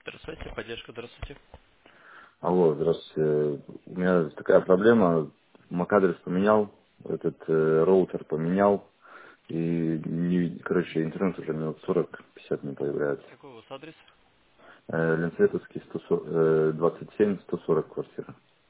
Здравствуйте, поддержка, здравствуйте. Алло, здравствуйте. У меня такая проблема. MAC-адрес поменял, этот роутер поменял, и, короче, интернет уже минут 40-50 не появляется. Какой у вас адрес? Ленсветовский 27-140 квартира.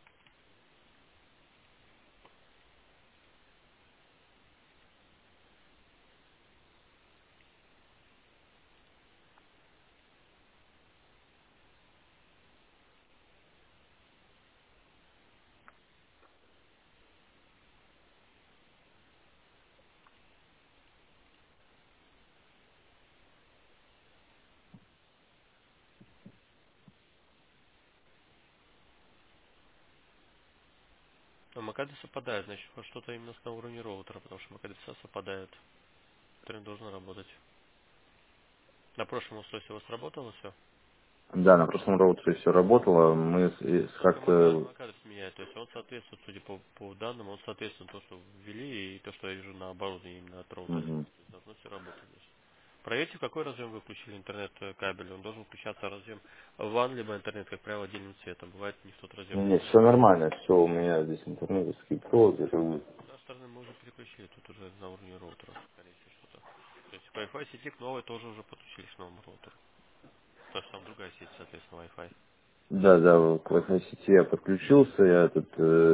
Ну, MAC-адрес совпадает, значит, вот что-то именно на уровне роутера, потому что MAC-адреса совпадают. Интернет должен работать. На прошлом устройстве у вас работало все? Да, на прошлом роутере все работало. Мы Только как-то... MAC-адрес меняет, то есть он соответствует, судя по данным, он соответствует то, что ввели, и то, что я вижу на оборудовании именно от роутера. Мгм. То есть должно все работать здесь. Проверьте, в какой разъем вы включили интернет-кабель. Он должен включаться разъем WAN, либо интернет, как правило, отдельным цветом. Бывает, не в тот разъем Не, все включается. нормально, все, у меня здесь интернетовский провод. С нашей стороны мы уже переключили, тут уже на уровне роутера, скорее всего, что-то. То есть Wi-Fi сети к новой тоже уже подключились к новому роутеру. Потому что там другая сеть, соответственно, Wi-Fi. Да, да, к Wi-Fi сети я подключился, я этот,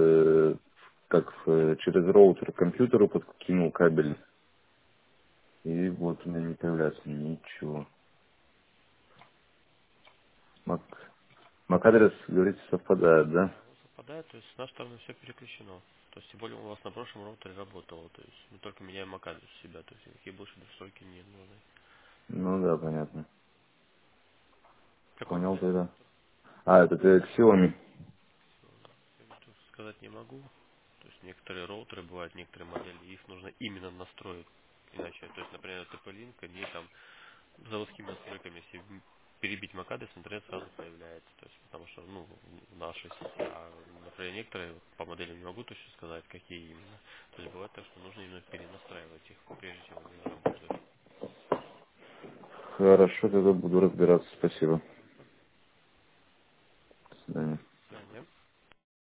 через роутер к компьютеру подкинул кабель. И вот у меня не появляется ничего. Мак, MAC-адрес, говорите, совпадает, да? Да, он совпадает, то есть с нашей стороны все переключено. То есть, тем более у вас на прошлом роутере работало, то есть мы только меняем MAC-адрес у себя, то есть никакие больше настройки не нужны. Ну да, понятно. Какой Понял модель тогда. роутера? А, это ты Xiaomi. Я тут сказать не могу. То есть некоторые роутеры бывают, некоторые модели, их нужно именно настроить. Иначе, то есть, например, TP-Link, они там заводскими настройками, если перебить MAC-адрес, интернет сразу появляется. То есть, потому что, ну, в нашей сети. А, например, некоторые по моделям не могу точно сказать, какие именно. То есть бывает так, что нужно именно перенастраивать их, прежде чем они заработают. Хорошо, тогда буду разбираться, спасибо.